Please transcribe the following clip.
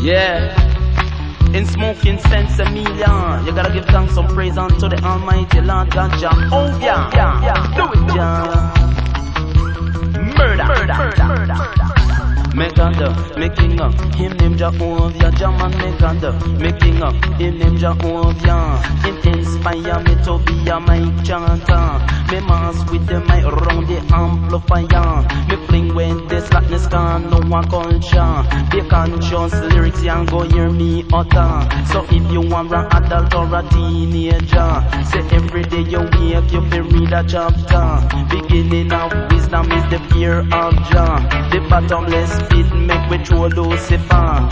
Yeah. In smoking sense a million, you gotta give thanks and praise unto the Almighty Lord God Jah. Oh yeah, do it, Jah. Murder. Make under, making up, him name Jehovah, Jaman make under, making up, him name Jehovah. Him inspire me to be a mic chanter. Me mass with the mic round the amplifier. Me fling when the slackness can know one culture. Be conscious lyrics and go hear me utter. So if you want an adult or a teenager, say every day you wake you fi read a chapter. Beginning of wisdom is the fear of Jah. The bottomless pit make we throw Lucifer.